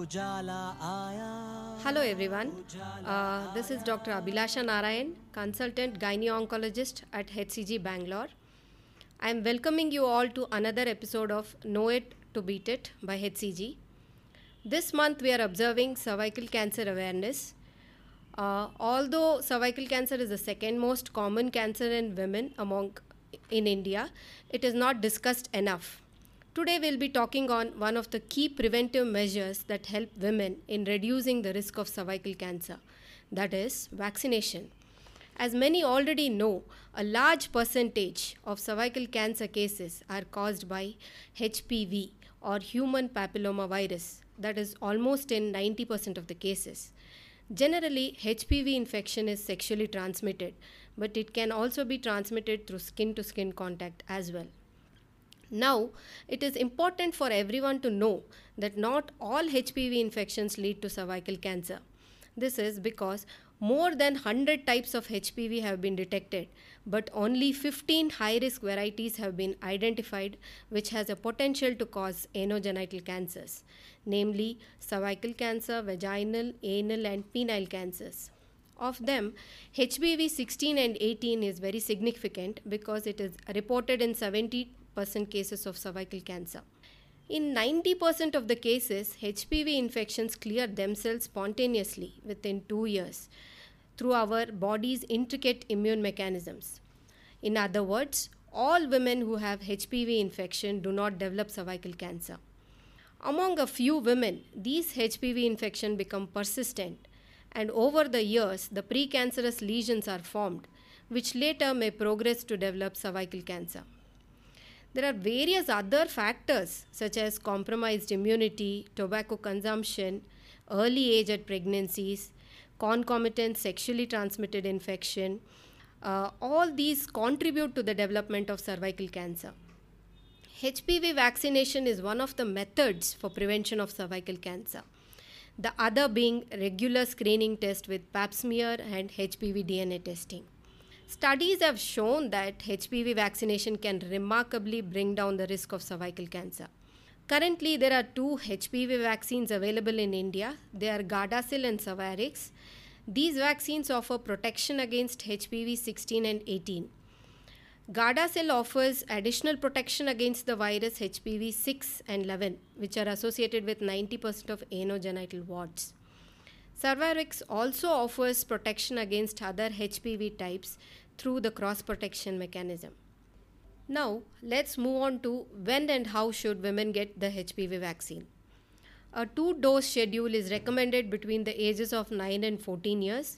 Hello everyone. This is Dr. Abhilasha Narayan, consultant gynae-oncologist at HCG Bangalore. I am welcoming you all to another episode of Know It to Beat It by HCG. This month we are observing cervical cancer awareness. Although cervical cancer is the second most common cancer in women in India, it is not discussed enough. Today we'll be talking on one of the key preventive measures that help women in reducing the risk of cervical cancer, that is vaccination. As many already know, a large percentage of cervical cancer cases are caused by HPV or human papilloma virus, that is almost in 90% of the cases. Generally, HPV infection is sexually transmitted, but it can also be transmitted through skin-to-skin contact as well. Now, it is important for everyone to know that not all HPV infections lead to cervical cancer. This is because more than 100 types of HPV have been detected, but only 15 high-risk varieties have been identified which has a potential to cause anogenital cancers, namely cervical cancer, vaginal, anal and penile cancers. Of them, HPV 16 and 18 is very significant because it is reported in 70% cases of cervical cancer. In 90% of the cases, HPV infections clear themselves spontaneously within 2 years through our body's intricate immune mechanisms. In other words, all women who have HPV infection do not develop cervical cancer. Among a few women, these HPV infections become persistent, and over the years, the precancerous lesions are formed, which later may progress to develop cervical cancer. There are various other factors such as compromised immunity, tobacco consumption, early age at pregnancies, concomitant sexually transmitted infection. All these contribute to the development of cervical cancer. HPV vaccination is one of the methods for prevention of cervical cancer. The other being regular screening test with pap smear and HPV DNA testing. Studies have shown that HPV vaccination can remarkably bring down the risk of cervical cancer. Currently, there are 2 HPV vaccines available in India. They are Gardasil and Cervarix. These vaccines offer protection against HPV 16 and 18. Gardasil offers additional protection against the virus HPV 6 and 11, which are associated with 90% of anogenital warts. Cervarix also offers protection against other HPV types through the cross-protection mechanism. Now, let's move on to when and how should women get the HPV vaccine. A 2-dose schedule is recommended between the ages of 9 and 14 years.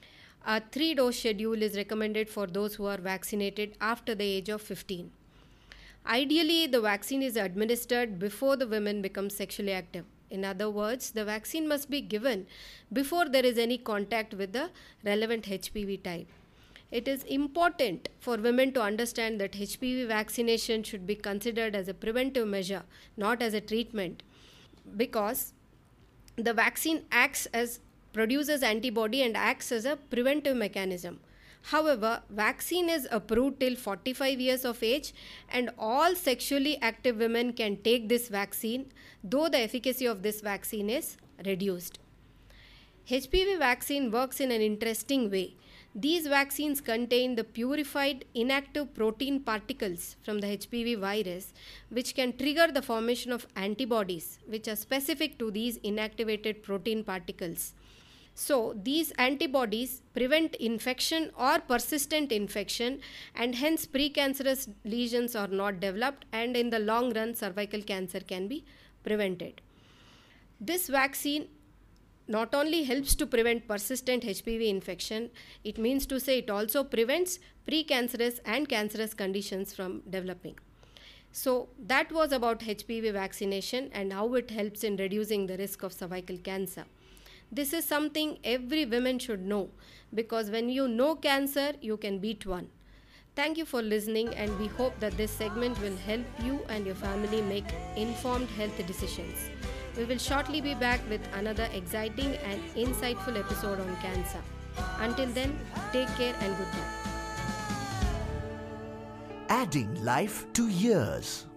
A 3-dose schedule is recommended for those who are vaccinated after the age of 15. Ideally, the vaccine is administered before the women become sexually active. In other words, the vaccine must be given before there is any contact with the relevant HPV type. It is important for women to understand that HPV vaccination should be considered as a preventive measure, not as a treatment, because the vaccine produces antibody and acts as a preventive mechanism. However, vaccine is approved till 45 years of age, and all sexually active women can take this vaccine, though the efficacy of this vaccine is reduced. HPV vaccine works in an interesting way. These vaccines contain the purified inactive protein particles from the HPV virus, which can trigger the formation of antibodies, which are specific to these inactivated protein particles. So, these antibodies prevent infection or persistent infection, and hence precancerous lesions are not developed, and in the long run, cervical cancer can be prevented. This vaccine not only helps to prevent persistent HPV infection, it means to say it also prevents precancerous and cancerous conditions from developing. So that was about HPV vaccination and how it helps in reducing the risk of cervical cancer. This is something every woman should know, because when you know cancer, you can beat one. Thank you for listening, and we hope that this segment will help you and your family make informed health decisions. We will shortly be back with another exciting and insightful episode on cancer. Until then, take care and goodbye. Adding life to years.